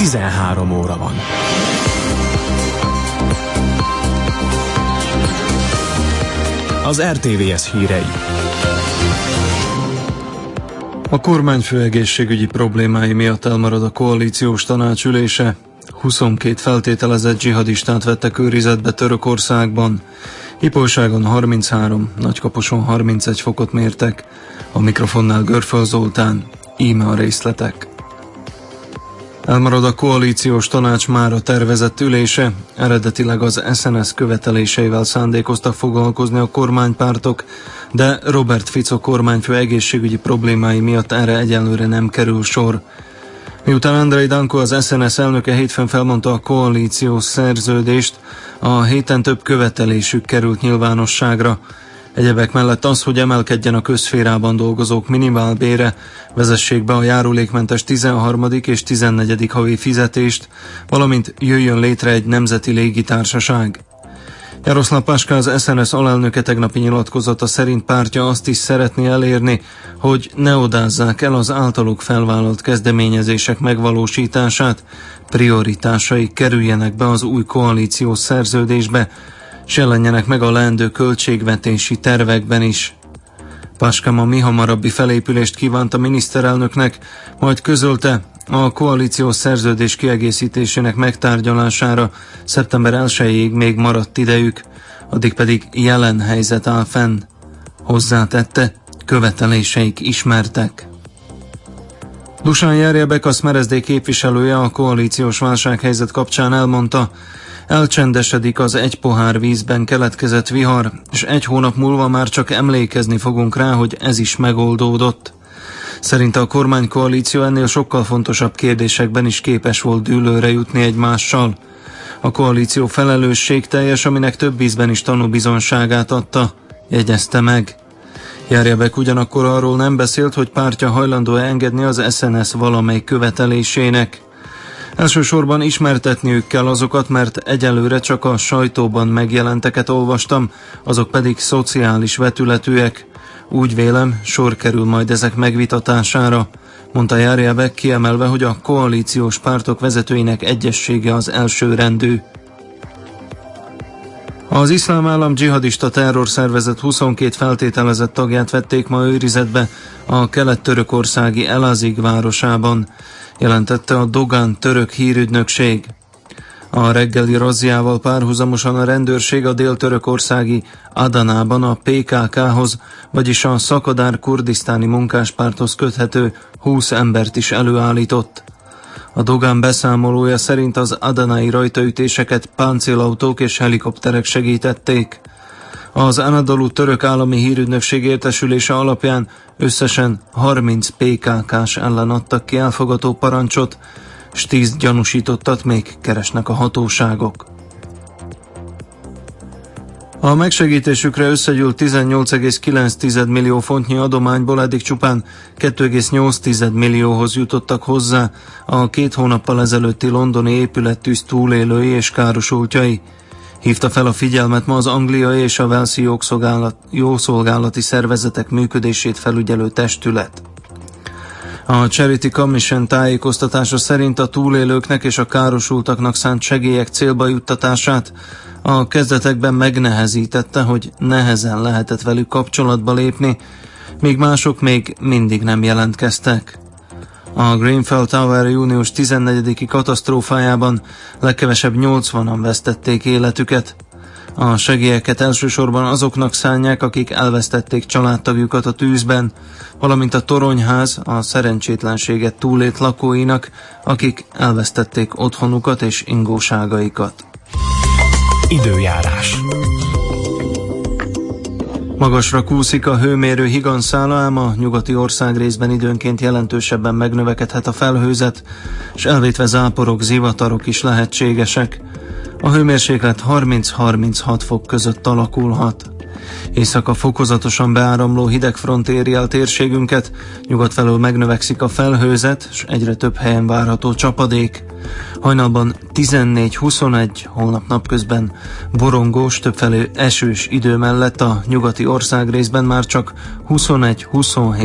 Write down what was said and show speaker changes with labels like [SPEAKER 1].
[SPEAKER 1] 13 óra van. Az RTVS hírei.
[SPEAKER 2] A kormányfő egészségügyi problémái miatt elmarad a koalíciós tanács ülése. 22 feltételezett dzsihadistát vettek őrizetbe Törökországban. Ipolyságon 33, Nagykaposon 31 fokot mértek. A mikrofonnál Görföl Zoltán, íme a részletek. Elmarad a koalíciós tanács mára tervezett ülése. Eredetileg az SNS követeléseivel szándékoztak foglalkozni a kormánypártok, de Robert Fico kormányfő egészségügyi problémái miatt erre egyelőre nem kerül sor. Miután Andrei Danko, az SNS elnöke hétfőn felmondta a koalíciós szerződést, a héten több követelésük került nyilvánosságra. Egyebek mellett az, hogy emelkedjen a közszférában dolgozók minimálbére, vezessék be a járulékmentes 13. és 14. havi fizetést, valamint jöjjön létre egy nemzeti légitársaság. Jaroszláv Paska, az SNS alelnöke tegnapi nyilatkozata szerint pártja azt is szeretné elérni, hogy ne odázzák el az általuk felvállalt kezdeményezések megvalósítását, prioritásai kerüljenek be az új koalíciós szerződésbe, s jelenjenek meg a leendő költségvetési tervekben is. Paska ma mihamarabbi felépülést kívánt a miniszterelnöknek, majd közölte, a koalíciós szerződés kiegészítésének megtárgyalására szeptember 1-ig még maradt idejük, addig pedig jelen helyzet áll fenn. Hozzátette, követeléseik ismertek. Dusan Jerjebek, a Szmerezdék képviselője a koalíciós válsághelyzet kapcsán elmondta, elcsendesedik az egy pohár vízben keletkezett vihar, és egy hónap múlva már csak emlékezni fogunk rá, hogy ez is megoldódott. Szerinte a kormánykoalíció ennél sokkal fontosabb kérdésekben is képes volt dűlőre jutni egymással. A koalíció felelősségteljes, aminek több ízben is tanúbizonyságát adta, jegyezte meg. Jerjebek ugyanakkor arról nem beszélt, hogy pártja hajlandó engedni az SNS valamely követelésének. Elsősorban ismertetniük kell azokat, mert egyelőre csak a sajtóban megjelenteket olvastam, azok pedig szociális vetületűek. Úgy vélem, sor kerül majd ezek megvitatására, mondta Jerjebek, kiemelve, hogy a koalíciós pártok vezetőinek egyessége az elsőrendű. Az Iszlám Állam dzsihadista terrorszervezet 22 feltételezett tagját vették ma őrizetbe a kelet-törökországi Elazig városában, jelentette a Dogán török hírügynökség. A reggeli razziával párhuzamosan a rendőrség a dél-törökországi Adanában a PKK-hoz, vagyis a Szakadár kurdisztáni munkáspárthoz köthető 20 embert is előállított. A Dogán beszámolója szerint az adanai rajtaütéseket páncélautók és helikopterek segítették. Az Anadolu török állami hírügynökség értesülése alapján összesen 30 PKK-s ellen adtak ki elfogató parancsot, s 10 gyanúsítottat még keresnek a hatóságok. A megsegítésükre összegyűlt 18,9 millió fontnyi adományból eddig csupán 2,8 millióhoz jutottak hozzá a 2 hónappal ezelőtti londoni épülettűz túlélői és károsultjai. Hívta fel a figyelmet ma az angliai és a walesi jószolgálati szervezetek működését felügyelő testület. A Charity Commission tájékoztatása szerint a túlélőknek és a károsultaknak szánt segélyek célba juttatását a kezdetekben megnehezítette, hogy nehezen lehetett velük kapcsolatba lépni, míg mások még mindig nem jelentkeztek. A Grenfell Tower június 14-i katasztrófájában legkevesebb 80-an vesztették életüket. A segélyeket elsősorban azoknak szánják, akik elvesztették családtagjukat a tűzben, valamint a toronyház a szerencsétlenséget túlélt lakóinak, akik elvesztették otthonukat és ingóságaikat.
[SPEAKER 1] Időjárás.
[SPEAKER 2] Magasra kúszik a hőmérő higanszála, ám a nyugati országrészben időnként jelentősebben megnövekedhet a felhőzet, és elvétve záporok, zivatarok is lehetségesek. A hőmérséklet 30-36 fok között alakulhat. Éjszaka fokozatosan beáramló hidegfront éri el térségünket, nyugat felől megnövekszik a felhőzet, és egyre több helyen várható csapadék. Hajnalban 14-21, holnap napközben borongós, többfelé esős idő mellett a nyugati országrészben már csak 21-27